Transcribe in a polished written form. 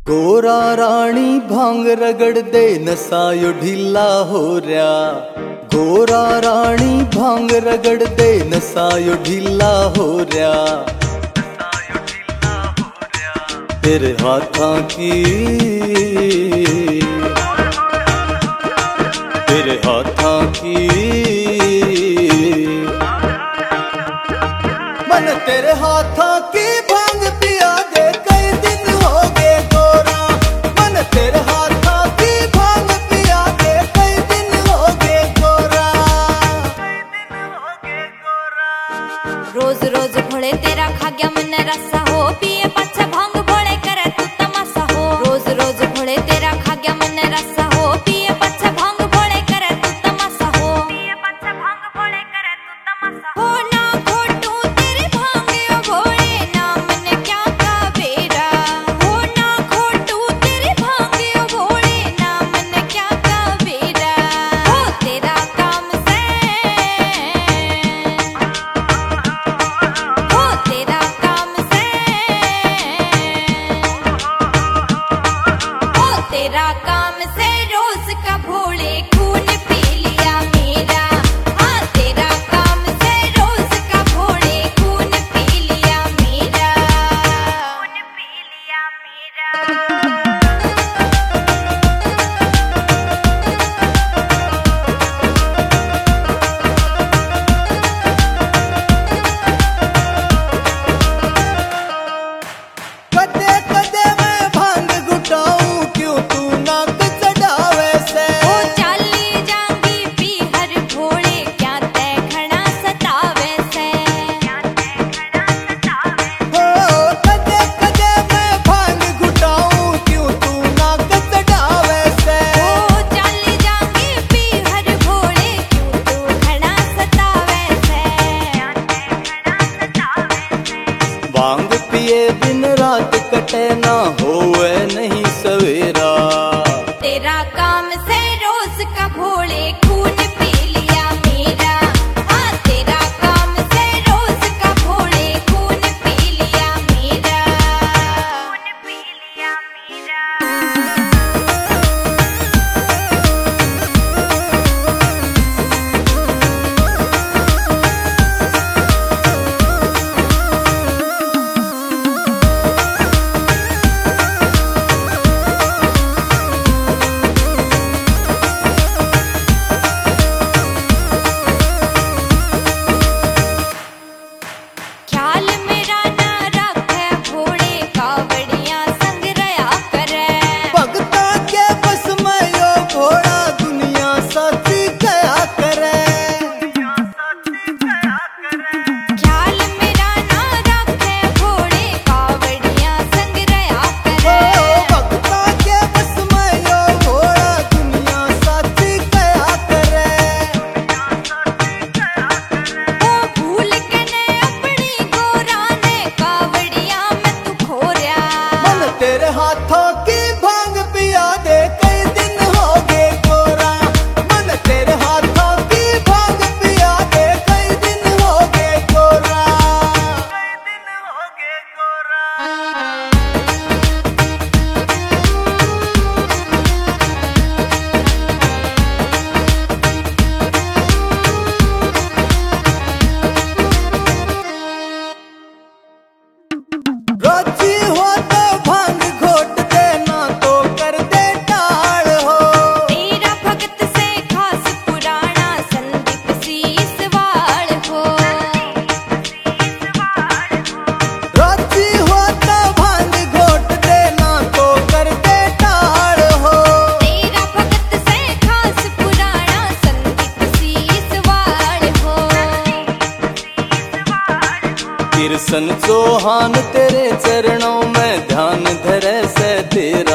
गोरा राणी भांग रगड़ दे नसायो ढीला हो रया। गोरा राणी भांग रगड़ दे नसायो ढीला हो रया। तेरे हाथां की तेरे हाथां की मन तेरे हाथां की भांग पिया दे कई दिन हो गए गोरा। मन तेरे हाथां की भांग पिया दे कई दिन हो गए गोरा। रोज रोज घोड़े तेरा खा गया मन रसा हो। पिए पाछा भांग भोले करे तू तमाशा हो। रोज रोज घोड़े तेरा खा गया मन रसा हो। पिए पाछा भांग भोले करे तू तमाशा हो। पिए पाछा भांग भोले करे तू तमाशा हो। ना खोटू तेरी भांग ओ भोले ना मन क्या का बेरा। हो ना खोटू तेरी भांग ओ भोले ना मन क्या का बेरा। हो तेरा काम से हो तेरा काम से हो तेरा काम से रोज का भोले खून पी लिया मेरा। हाँ तेरा काम से रोज का भोले खून पी लिया मेरा। खून पी लिया मेरा। कदे कदे मैं भांग घुटाऊं क्यों तू नाक चढ़ावे से। ओ चाली जांगी पी हर भोले क्या तै घना सतावे से। हो कदे कदे मैं भांग घुटाऊं क्यों तू नाक चढ़ावे से। ओ चाली जांगी पी हर भोले क्यों तू घना सतावे से। भांग पिए दिन रात कटे ना होवे नहीं सवेरा। तेरा काम से रोज का भोले खून पी लिया मेरा। हाँ तेरा काम से रोज का भोले खून पी लिया मेरा। खून पी लिया मेरा। ख्याल मेरा ना रखे भोले कावड़ियां संग रया करे। भगता के बस में यो घोड़ा दुनिया साथी गया करे। ख्याल मेरा ना रखे भोले कावड़ियां संग रया ओ करे। भगता के बस में यो घोड़ा दुनिया साथी गया करे। ओ भूल के ने अपनी गोरा ने कावड़ियां में तू खोरया। मन तेरे हाथों की भांग पिया दे कई दिन हो गए गोरा। मन तेरे हाथों की भांग पिया दे कई दिन हो गए गोरा। कई दिन हो गए गोरा। रोजी हो तो भांग घोट दे ना तो कर दे टाल हो। तेरा भगत से खास पुराना संदीप सीसवाड़ हो। रोजी हो तो भांग घोट दे ना तो कर दे टाल हो। तेरा भगत से खास पुराना संदीप सीसवाड़ हो। किरसन चौहान तेरे चरणों में ध्यान धरे से तेरा।